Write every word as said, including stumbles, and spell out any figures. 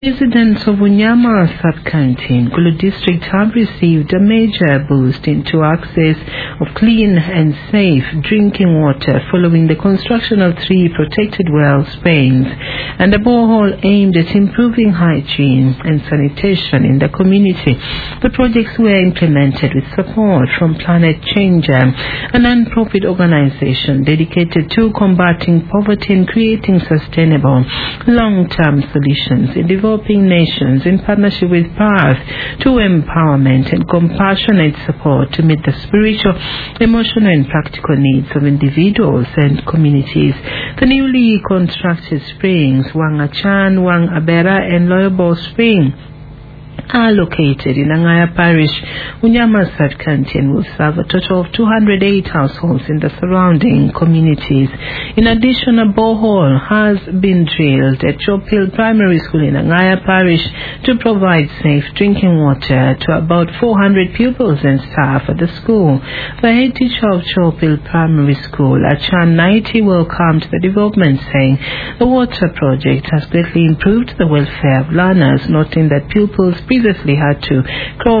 Residents of Unyama Sub-County in Gulu District have received a major boost into access of clean and safe drinking water following the construction of three protected well springs and a borehole aimed at improving hygiene and sanitation in the community. The projects were implemented with support from Planet Changer, a non-profit organization dedicated to combating poverty and creating sustainable long-term solutions in developing nations in partnership with Path to empowerment and compassionate support to meet the spiritual, emotional and practical needs of individuals and communities. The newly constructed springs, Wang Achan, Wang Abera and Loyabo Spring, are located in Angaya Parish, Unyama Sub-County, and will serve a total of two hundred eight households in the surrounding communities. In addition, a borehole has been drilled at Chop Hill Primary School in Angaya Parish to provide safe drinking water to about four hundred pupils and staff at the school. The head teacher of Chop Hill Primary School, Achan Naiti, welcomed the development, saying the water project has greatly improved the welfare of learners, noting that pupils previously had to crawl